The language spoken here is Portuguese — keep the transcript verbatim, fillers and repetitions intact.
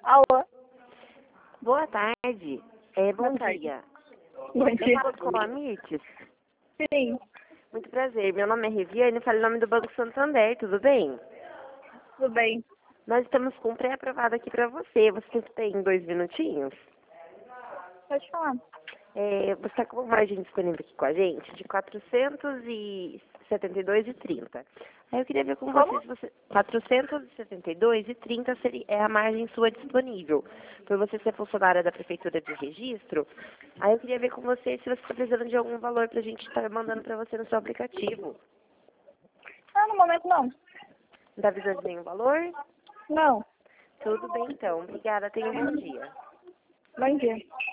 Alô? Boa tarde. É, bom Boa tarde. dia. Bom Eu dia. falo com a Mirtes. Sim, Muito prazer. Meu nome é Reviane, falo em nome do Banco Santander, tudo bem? tudo bem. Nós estamos com um pré-aprovado aqui para você. Você tem dois minutinhos? Pode falar. É, você está com uma margem disponível aqui com a gente de quatrocentos e setenta e dois e trinta. Aí eu queria ver com Como? você se você... quatrocentos e setenta e dois e trinta seria, é a margem sua disponível. Por você ser funcionária da Prefeitura de Registro, aí eu queria ver com você se você está precisando de algum valor para a gente estar mandando para você no seu aplicativo. Ah, no momento não. Não está precisando de nenhum valor? Não. Tudo bem então. Obrigada. Tenha um bom dia. Bom dia.